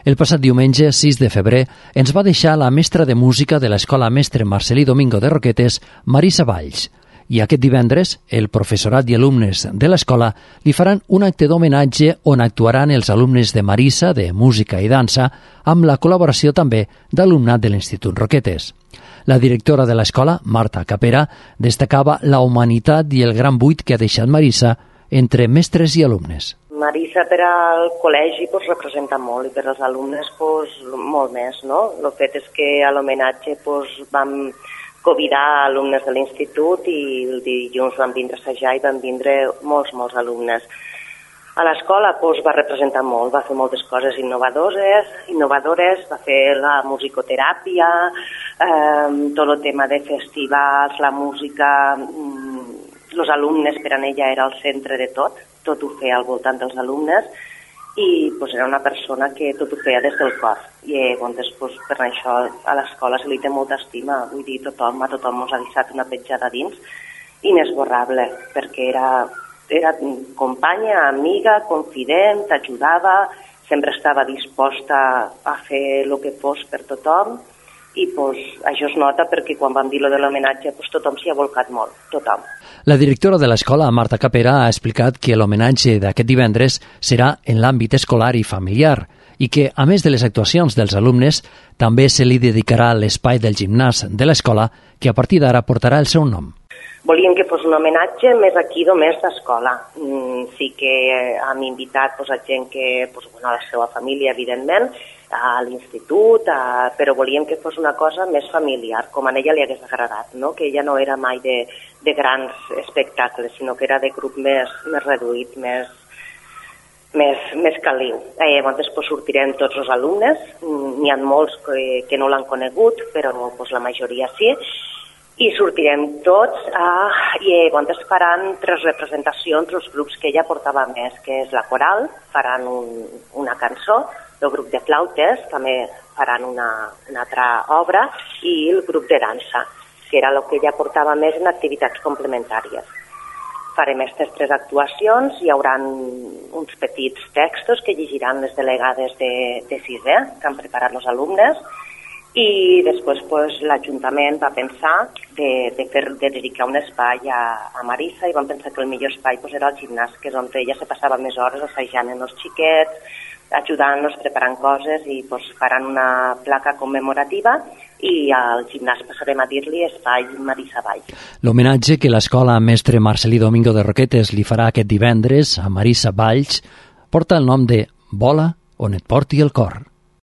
El passat diumenge, 6 de febrer, ens va deixar la mestra de música de l'Escola Mestre Marcelí Domingo de Roquetes, Marisa Valls. I aquest divendres, el professorat i alumnes de l'escola li faran un acte d'homenatge on actuaran els alumnes de Marisa, de música i dansa, amb la col·laboració també d'alumnat de l'Institut Roquetes. La directora de l'escola, Marta Capera, destacava la humanitat i el gran buit que ha deixat Marisa entre mestres i alumnes. Marisa per al col·legi representa molt i per als alumnes molt més, no? El fet és que a l'homenatge vam convidar alumnes de l'institut i el dilluns van vindre a assajar i van vindre molts alumnes. A l'escola va representar molt, va fer moltes coses innovadores, va fer la musicoteràpia, tot el tema de festivals, la música, els alumnes per a ella era el centre de tot ho feia al voltant dels alumnes i era una persona que tot ho feia des del cor. I per això a l'escola se li té molta estima, vull dir, a tothom ens ha deixat una petjada dins inesborrable, perquè era companya, amiga, confident, t'ajudava, sempre estava disposta a fer el que fos per tothom i això es nota perquè quan vam dir lo de l'homenatge tothom s'hi ha volcat molt, tothom. La directora de l'escola, Marta Capera, ha explicat que l'homenatge d'aquest divendres serà en l'àmbit escolar i familiar i que, a més de les actuacions dels alumnes, també se li dedicarà l'espai del gimnàs de l'escola que a partir d'ara portarà el seu nom. Volíem que fos un homenatge més aquí només d'escola. Sí que hem invitat a gent que, a la seva família, evidentment, a l'institut, però volíem que fos una cosa més familiar, com a ella li hagués agradat, no? Que ella no era mai de grans espectacles, sinó que era de grup més reduït, més caliu. Llavors sortirem tots els alumnes, n'hi ha molts que no l'han conegut, però la majoria sí, i sortirem tots i llavors faran 3 representacions dels grups que ella portava més, que és la coral, faran una cançó, el grup de flautes també faran una altra obra i el grup de dansa, que era el que ella portava més en activitats complementàries. Farem aquestes 3 actuacions, hi haurà uns petits textos que llegiran les delegades de 6è, que han preparat els alumnes, i després l'Ajuntament va pensar de dedicar un espai a Marisa i vam pensar que el millor espai era el gimnàs, que és on ella se passava més hores assajant amb els xiquets, ajudant-los, preparant coses i faran una placa commemorativa i al gimnàs passarem a dir-li Espai Marisa Valls. L'homenatge que l'Escola Mestre Marcelí Domingo de Roquetes li farà aquest divendres a Marisa Valls porta el nom de Vola on et porti el cor.